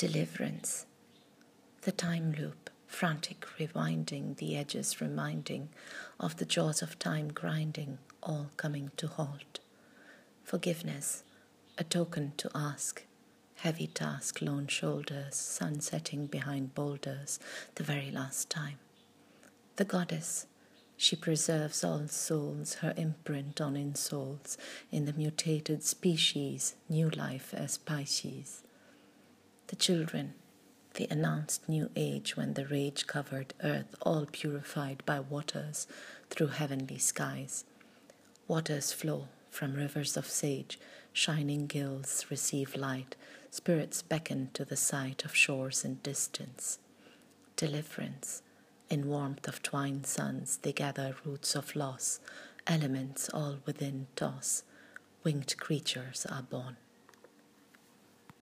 Deliverance. The time loop, frantic rewinding, the edges reminding of the jaws of time grinding, all coming to halt. Forgiveness, a token to ask. Heavy task, lone shoulders, sun setting behind boulders, the very last time. The goddess, she preserves all souls, her imprint on insoles, in the mutated species, new life as Pisces. The children, the announced new age when the rage covered earth, all purified by waters through heavenly skies. Waters flow from rivers of sage, shining gills receive light, spirits beckon to the sight of shores in distance. Deliverance, in warmth of twined suns they gather roots of loss, elements all within toss, winged creatures are born.